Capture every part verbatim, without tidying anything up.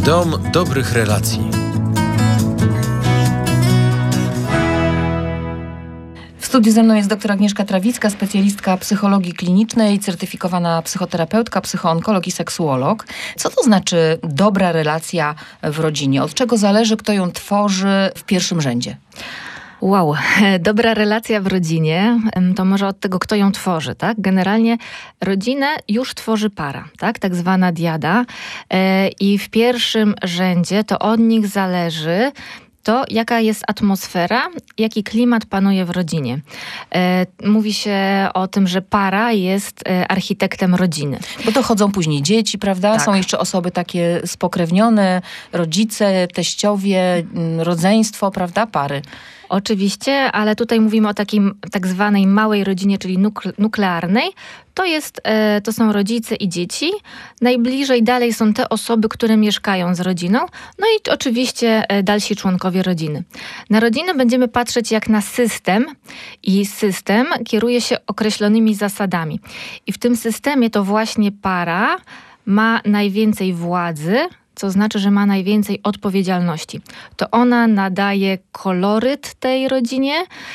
Dom dobrych relacji. W studiu ze mną jest dr Agnieszka Trawicka, specjalistka psychologii klinicznej, certyfikowana psychoterapeutka, psychoonkolog i seksuolog. Co to znaczy dobra relacja w rodzinie? Od czego zależy, kto ją tworzy w pierwszym rzędzie? Wow, dobra relacja w rodzinie, to może od tego, kto ją tworzy, tak? Generalnie rodzinę już tworzy para, tak? Tak zwana diada. I w pierwszym rzędzie to od nich zależy to, jaka jest atmosfera, jaki klimat panuje w rodzinie. Mówi się o tym, że para jest architektem rodziny. Bo to chodzą później dzieci, prawda? Tak. Są jeszcze osoby takie spokrewnione, rodzice, teściowie, rodzeństwo, prawda? Pary. Oczywiście, ale tutaj mówimy o takiej tak zwanej małej rodzinie, czyli nukle- nuklearnej. To jest, e, to są rodzice i dzieci. Najbliżej dalej są te osoby, które mieszkają z rodziną. No i oczywiście e, dalsi członkowie rodziny. Na rodzinę będziemy patrzeć jak na system i system kieruje się określonymi zasadami. I w tym systemie to właśnie para ma najwięcej władzy, co znaczy, że ma najwięcej odpowiedzialności. To ona nadaje koloryt tej rodzinie.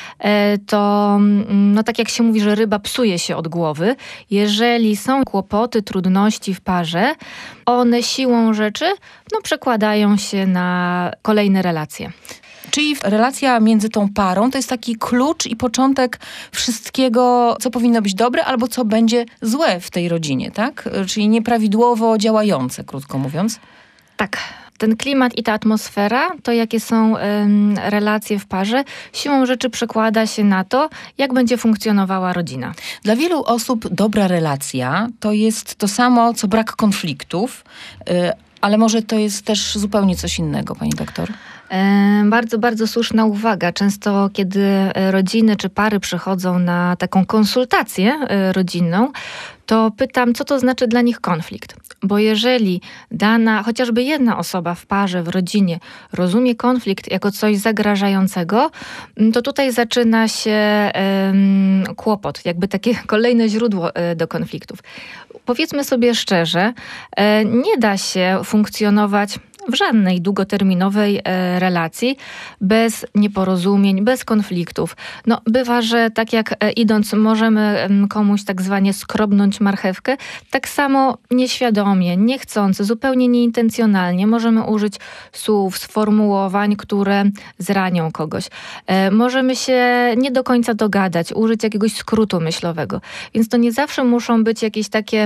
To, no tak jak się mówi, że ryba psuje się od głowy. Jeżeli są kłopoty, trudności w parze, one siłą rzeczy no, przekładają się na kolejne relacje. Czyli relacja między tą parą to jest taki klucz i początek wszystkiego, co powinno być dobre albo co będzie złe w tej rodzinie, tak? Czyli nieprawidłowo działające, krótko mówiąc. Tak. Ten klimat i ta atmosfera, to jakie są ym, relacje w parze, siłą rzeczy przekłada się na to, jak będzie funkcjonowała rodzina. Dla wielu osób dobra relacja to jest to samo, co brak konfliktów, yy, ale może to jest też zupełnie coś innego, pani doktor? Bardzo, bardzo słuszna uwaga. Często, kiedy rodziny czy pary przychodzą na taką konsultację rodzinną, to pytam, co to znaczy dla nich konflikt. Bo jeżeli dana, chociażby jedna osoba w parze, w rodzinie rozumie konflikt jako coś zagrażającego, to tutaj zaczyna się um, kłopot, jakby takie kolejne źródło do konfliktów. Powiedzmy sobie szczerze, nie da się funkcjonować w żadnej długoterminowej e, relacji bez nieporozumień, bez konfliktów. No, bywa, że tak jak e, idąc możemy m, komuś tak zwanie skrobnąć marchewkę, tak samo nieświadomie, niechcący, zupełnie nieintencjonalnie możemy użyć słów, sformułowań, które zranią kogoś. E, możemy się nie do końca dogadać, użyć jakiegoś skrótu myślowego. Więc to nie zawsze muszą być jakieś takie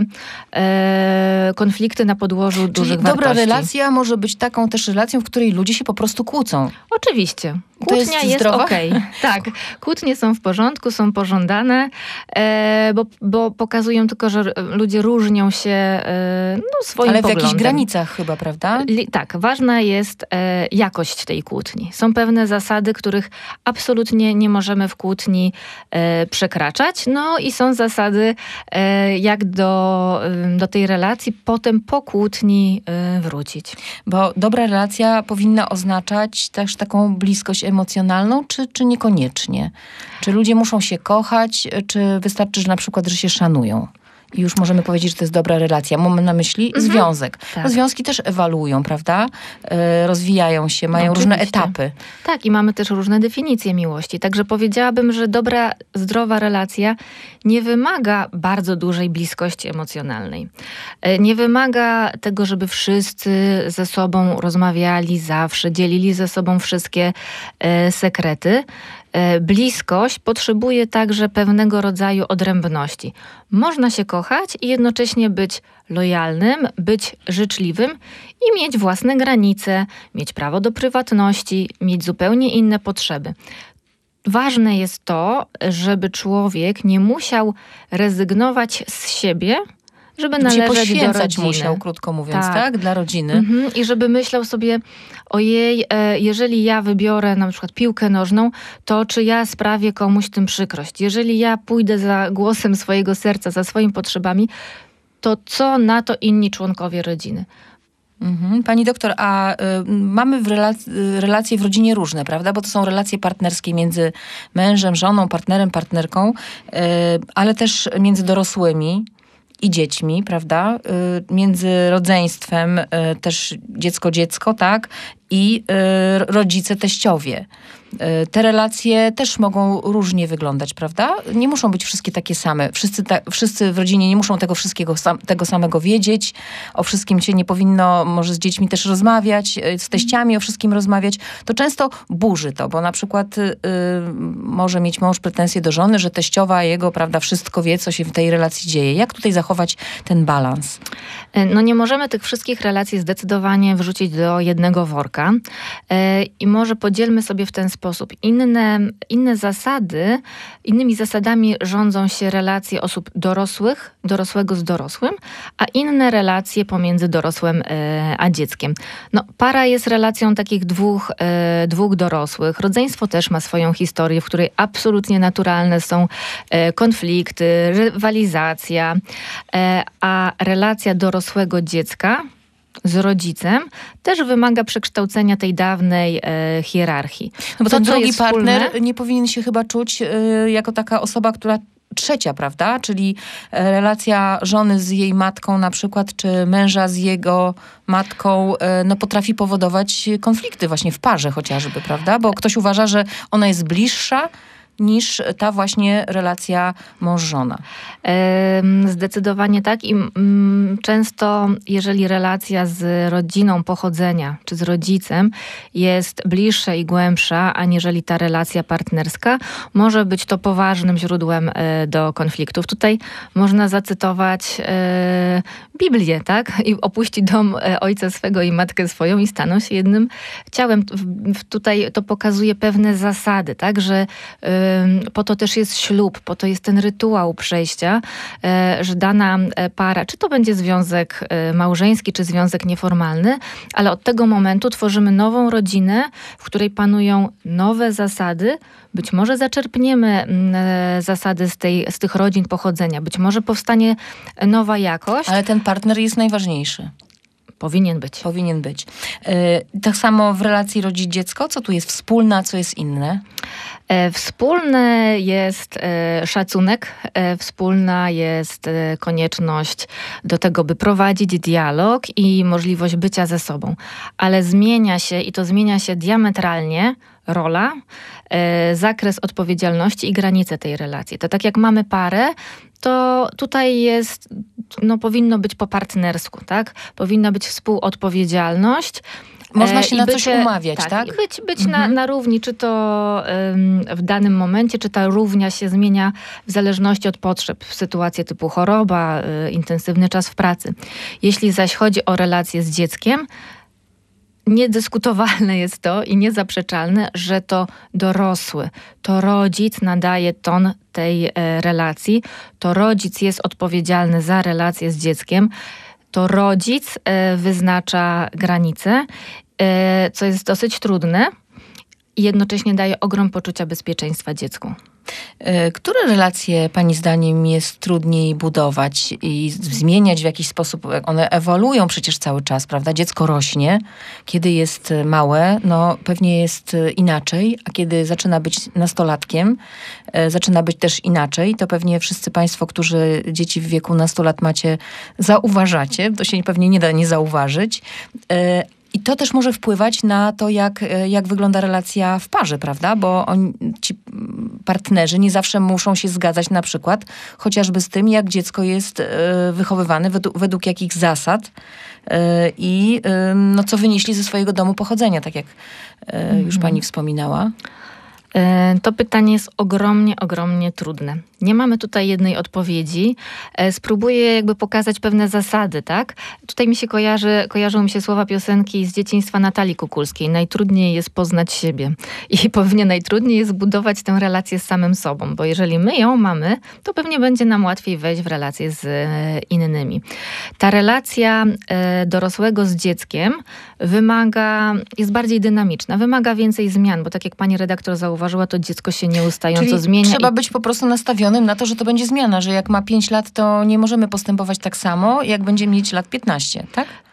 e, konflikty na podłożu Czyli dużych dobra wartości. relacja może być taką też relacją, w której ludzie się po prostu kłócą. Oczywiście. To Kłótnia jest jest zdrowa? okej. Okay. Tak. Kłótnie są w porządku, są pożądane, e, bo, bo pokazują tylko, że ludzie różnią się e, no, swoim Ale w poglądem. jakichś granicach chyba, prawda? Li, tak. Ważna jest e, jakość tej kłótni. Są pewne zasady, których absolutnie nie możemy w kłótni e, przekraczać. No i są zasady, e, jak do, e, do tej relacji potem po kłótni e, wrócić. Bo dobra relacja powinna oznaczać też taką bliskość emocjonalną, czy, czy niekoniecznie? Czy ludzie muszą się kochać, czy wystarczy, że na przykład, że się szanują? I już możemy powiedzieć, że to jest dobra relacja. Mamy na myśli mhm. związek. Tak. Bo związki też ewoluują, prawda? E, rozwijają się, mają Oczywiście. różne etapy. Tak, i mamy też różne definicje miłości. Także powiedziałabym, że dobra, zdrowa relacja nie wymaga bardzo dużej bliskości emocjonalnej. Nie wymaga tego, żeby wszyscy ze sobą rozmawiali zawsze, dzielili ze sobą wszystkie e, sekrety. Bliskość potrzebuje także pewnego rodzaju odrębności. Można się kochać i jednocześnie być lojalnym, być życzliwym i mieć własne granice, mieć prawo do prywatności, mieć zupełnie inne potrzeby. Ważne jest to, żeby człowiek nie musiał rezygnować z siebie, żeby należeć do rodziny. musiał, krótko mówiąc, tak? tak? Dla rodziny. Mhm. I żeby myślał sobie, ojej, e, jeżeli ja wybiorę na przykład piłkę nożną, to czy ja sprawię komuś tym przykrość? Jeżeli ja pójdę za głosem swojego serca, za swoimi potrzebami, to co na to inni członkowie rodziny? Mhm. Pani doktor, a y, mamy w relac- relacje w rodzinie różne, prawda? Bo to są relacje partnerskie między mężem, żoną, partnerem, partnerką, y, ale też między dorosłymi. i dziećmi, prawda? Między rodzeństwem też dziecko-dziecko, tak? I rodzice, teściowie. Te relacje też mogą różnie wyglądać, prawda? Nie muszą być wszystkie takie same. Wszyscy, ta, wszyscy w rodzinie nie muszą tego wszystkiego sam, tego samego wiedzieć. O wszystkim się nie powinno może z dziećmi też rozmawiać, z teściami o wszystkim rozmawiać. To często burzy to, bo na przykład y, może mieć mąż pretensje do żony, że teściowa jego, prawda, wszystko wie, co się w tej relacji dzieje. Jak tutaj zachować ten balans? No nie możemy tych wszystkich relacji zdecydowanie wrzucić do jednego worka. I może podzielmy sobie w ten sposób. Inne, inne zasady, innymi zasadami rządzą się relacje osób dorosłych, dorosłego z dorosłym, a inne relacje pomiędzy dorosłym a dzieckiem. No, para jest relacją takich dwóch, dwóch dorosłych. Rodzeństwo też ma swoją historię, w której absolutnie naturalne są konflikty, rywalizacja, a relacja dorosłego dziecka z rodzicem też wymaga przekształcenia tej dawnej e, hierarchii. No bo ten Co drugi jest partner wspólne? nie powinien się chyba czuć y, jako taka osoba, która trzecia, prawda? Czyli e, relacja żony z jej matką na przykład, czy męża z jego matką, e, no potrafi powodować konflikty właśnie w parze chociażby, prawda? Bo ktoś uważa, że ona jest bliższa niż ta właśnie relacja mąż-żona. Zdecydowanie tak i mm, często jeżeli relacja z rodziną pochodzenia czy z rodzicem jest bliższa i głębsza, aniżeli ta relacja partnerska, może być to poważnym źródłem e, do konfliktów. Tutaj można zacytować e, Biblię, tak? I opuści dom e, ojca swego i matkę swoją i staną się jednym ciałem. W, w, tutaj to pokazuje pewne zasady, tak? Że e, po to też jest ślub, po to jest ten rytuał przejścia, że dana para, czy to będzie związek małżeński, czy związek nieformalny, ale od tego momentu tworzymy nową rodzinę, w której panują nowe zasady. Być może zaczerpniemy zasady z, tej, z tych rodzin pochodzenia, być może powstanie nowa jakość. Ale ten partner jest najważniejszy. Powinien być. Powinien być. Yy, tak samo w relacji rodzic-dziecko, co tu jest wspólne, a co jest inne? E, wspólny jest e, szacunek, e, wspólna jest e, konieczność do tego, by prowadzić dialog i możliwość bycia ze sobą. Ale zmienia się i to zmienia się diametralnie rola, e, zakres odpowiedzialności i granice tej relacji. To tak jak mamy parę, to tutaj jest, no powinno być po partnersku, tak? Powinna być współodpowiedzialność. Można się I na bycie, coś umawiać, tak? tak? I być, być mhm. na, na równi, czy to ym, w danym momencie, czy ta równia się zmienia w zależności od potrzeb, w sytuacji typu choroba, y, intensywny czas w pracy. Jeśli zaś chodzi o relacje z dzieckiem, niedyskutowalne jest to i niezaprzeczalne, że to dorosły, to rodzic nadaje ton tej e, relacji, to rodzic jest odpowiedzialny za relację z dzieckiem, to rodzic e, wyznacza granice, e, co jest dosyć trudne i jednocześnie daje ogrom poczucia bezpieczeństwa dziecku. Które relacje pani zdaniem jest trudniej budować i zmieniać w jakiś sposób? One ewoluują przecież cały czas, prawda? Dziecko rośnie. Kiedy jest małe, no pewnie jest inaczej, a kiedy zaczyna być nastolatkiem, zaczyna być też inaczej. To pewnie wszyscy państwo, którzy dzieci w wieku nastolat macie, zauważacie. To się pewnie nie da nie zauważyć. I to też może wpływać na to, jak, jak wygląda relacja w parze, prawda? Bo oni, ci partnerzy nie zawsze muszą się zgadzać na przykład chociażby z tym, jak dziecko jest wychowywane, według, według jakich zasad i no, co wynieśli ze swojego domu pochodzenia, tak jak mhm. już pani wspominała. To pytanie jest ogromnie, ogromnie trudne. Nie mamy tutaj jednej odpowiedzi. Spróbuję jakby pokazać pewne zasady, tak? Tutaj mi się kojarzy, kojarzą mi się słowa piosenki z dzieciństwa Natalii Kukulskiej. Najtrudniej jest poznać siebie. I pewnie najtrudniej jest budować tę relację z samym sobą, bo jeżeli my ją mamy, to pewnie będzie nam łatwiej wejść w relację z innymi. Ta relacja dorosłego z dzieckiem wymaga, jest bardziej dynamiczna, wymaga więcej zmian, bo tak jak pani redaktor zauważyła, to dziecko się nieustająco Czyli zmienia. Trzeba i... być po prostu nastawionym na to, że to będzie zmiana, że jak ma pięć lat, to nie możemy postępować tak samo, jak będzie mieć lat piętnaście, tak?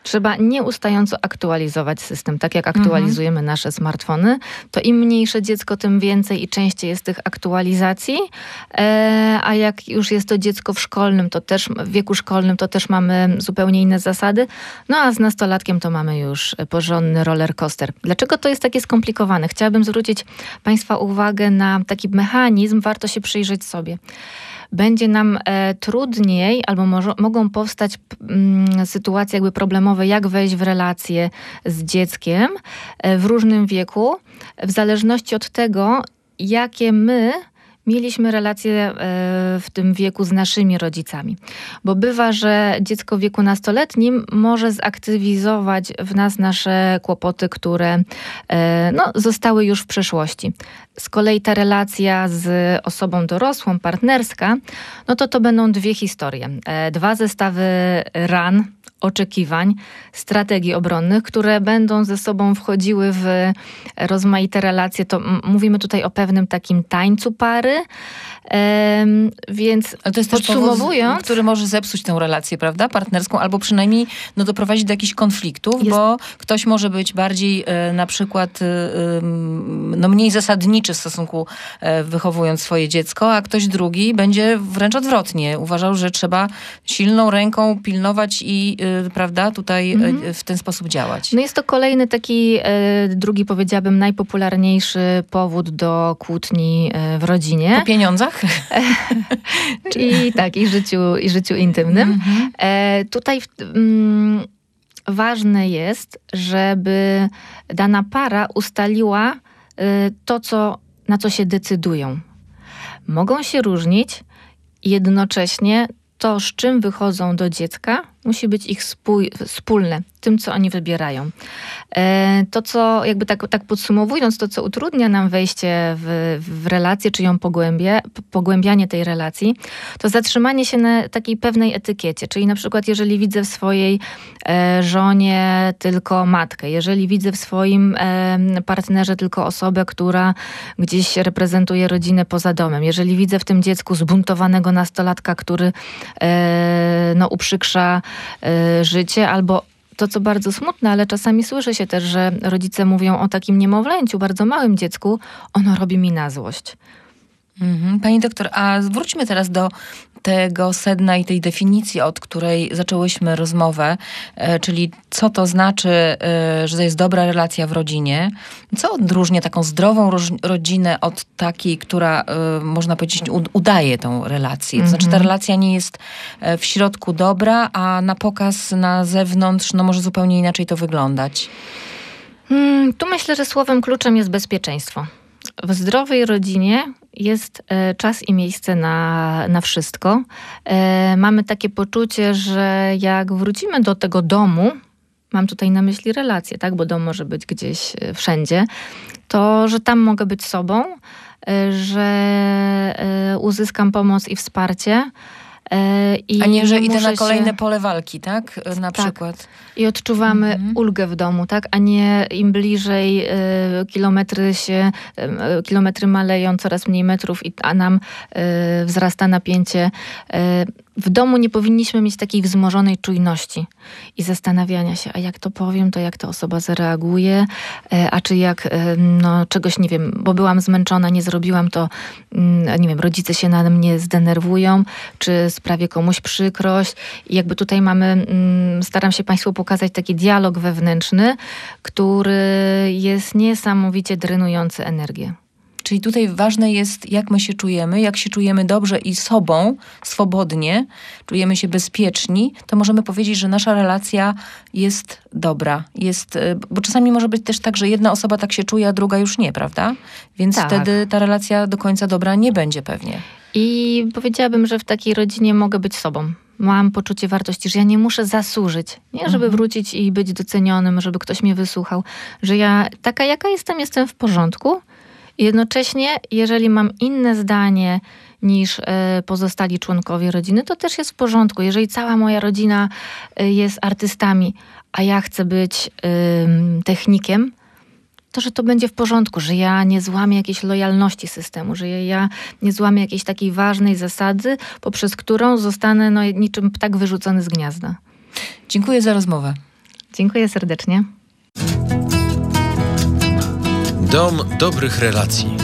Trzeba nieustająco aktualizować system, tak jak aktualizujemy mhm. nasze smartfony. To im mniejsze dziecko, tym więcej i częściej jest tych aktualizacji. E, a jak już jest to dziecko w szkolnym, to też w wieku szkolnym, to też mamy zupełnie inne zasady. No a z nastolatkiem to mamy już porządny roller coaster. Dlaczego to jest takie skomplikowane? Chciałabym zwrócić Państwa uwagę na taki mechanizm, warto się przyjrzeć sobie. Będzie nam e, trudniej, albo może, mogą powstać mm, sytuacje jakby problemowe, jak wejść w relacje z dzieckiem e, w różnym wieku, w zależności od tego, jakie my mieliśmy relacje w tym wieku z naszymi rodzicami. Bo bywa, że dziecko w wieku nastoletnim może zaktywizować w nas nasze kłopoty, które no, zostały już w przeszłości. Z kolei ta relacja z osobą dorosłą, partnerska, no to to będą dwie historie. Dwa zestawy ran, oczekiwań, strategii obronnych, które będą ze sobą wchodziły w rozmaite relacje. To m- mówimy tutaj o pewnym takim tańcu pary, ehm, więc ale to jest podsumowując... też powód, który może zepsuć tę relację, prawda, partnerską, albo przynajmniej no, doprowadzić do jakichś konfliktów, jest... bo ktoś może być bardziej e, na przykład e, no, mniej zasadniczy w stosunku e, wychowując swoje dziecko, a ktoś drugi będzie wręcz odwrotnie. Uważał, że trzeba silną ręką pilnować i e, prawda, tutaj mhm. e, w ten sposób działać. No jest to kolejny taki, e, drugi powiedziałabym, najpopularniejszy powód do kłótni e, w rodzinie. Po pieniądzach? I tak, i życiu, i życiu intymnym. Mhm. E, tutaj mm, ważne jest, żeby dana para ustaliła y, to, co, na co się decydują. Mogą się różnić, jednocześnie to, z czym wychodzą do dziecka, musi być ich spój, wspólne, tym, co oni wybierają. E, to, co jakby tak, tak podsumowując, to, co utrudnia nam wejście w, w relację, czy ją pogłębia, pogłębianie tej relacji, to zatrzymanie się na takiej pewnej etykiecie. Czyli na przykład, jeżeli widzę w swojej e, żonie tylko matkę, jeżeli widzę w swoim e, partnerze tylko osobę, która gdzieś reprezentuje rodzinę poza domem, jeżeli widzę w tym dziecku zbuntowanego nastolatka, który e, no, uprzykrza e, życie, albo to, co bardzo smutne, ale czasami słyszy się też, że rodzice mówią o takim niemowlęciu, bardzo małym dziecku, ono robi mi na złość. Mhm. Pani doktor, a wróćmy teraz do tego sedna i tej definicji, od której zaczęłyśmy rozmowę, e, czyli co to znaczy, e, że to jest dobra relacja w rodzinie. Co odróżnia taką zdrową roż, rodzinę od takiej, która, e, można powiedzieć, u, udaje tą relację? To znaczy ta relacja nie jest e, w środku dobra, a na pokaz, na zewnątrz, no może zupełnie inaczej to wyglądać. Hmm, tu myślę, że słowem kluczem jest bezpieczeństwo. W zdrowej rodzinie jest e, czas i miejsce na, na wszystko. E, mamy takie poczucie, że jak wrócimy do tego domu, mam tutaj na myśli relacje, tak, bo dom może być gdzieś e, wszędzie, to że tam mogę być sobą, e, że e, uzyskam pomoc i wsparcie. I A nie, że idę na kolejne się... pole walki, tak? Na tak. przykład. I odczuwamy mhm. ulgę w domu, tak? A nie im bliżej y, kilometry się, y, kilometry maleją, coraz mniej metrów, i, a nam y, wzrasta napięcie. Y, w domu nie powinniśmy mieć takiej wzmożonej czujności i zastanawiania się, a jak to powiem, to jak ta osoba zareaguje, a czy jak no, czegoś, nie wiem, bo byłam zmęczona, nie zrobiłam to, nie wiem, rodzice się na mnie zdenerwują, czy sprawię komuś przykrość. I jakby tutaj mamy, staram się Państwu pokazać taki dialog wewnętrzny, który jest niesamowicie drenujący energię. Czyli tutaj ważne jest, jak my się czujemy, jak się czujemy dobrze i sobą, swobodnie, czujemy się bezpieczni, to możemy powiedzieć, że nasza relacja jest dobra. Jest, bo czasami może być też tak, że jedna osoba tak się czuje, a druga już nie, prawda? Więc tak. Wtedy ta relacja do końca dobra nie będzie pewnie. I powiedziałabym, że w takiej rodzinie mogę być sobą. Mam poczucie wartości, że ja nie muszę zasłużyć, nie, żeby mhm. wrócić i być docenionym, żeby ktoś mnie wysłuchał, że ja taka jaka jestem, jestem w porządku. Jednocześnie, jeżeli mam inne zdanie niż pozostali członkowie rodziny, to też jest w porządku. Jeżeli cała moja rodzina jest artystami, a ja chcę być technikiem, to że to będzie w porządku, że ja nie złamię jakiejś lojalności systemu, że ja nie złamię jakiejś takiej ważnej zasady, poprzez którą zostanę no, niczym ptak wyrzucony z gniazda. Dziękuję za rozmowę. Dziękuję serdecznie. Dom dobrych relacji.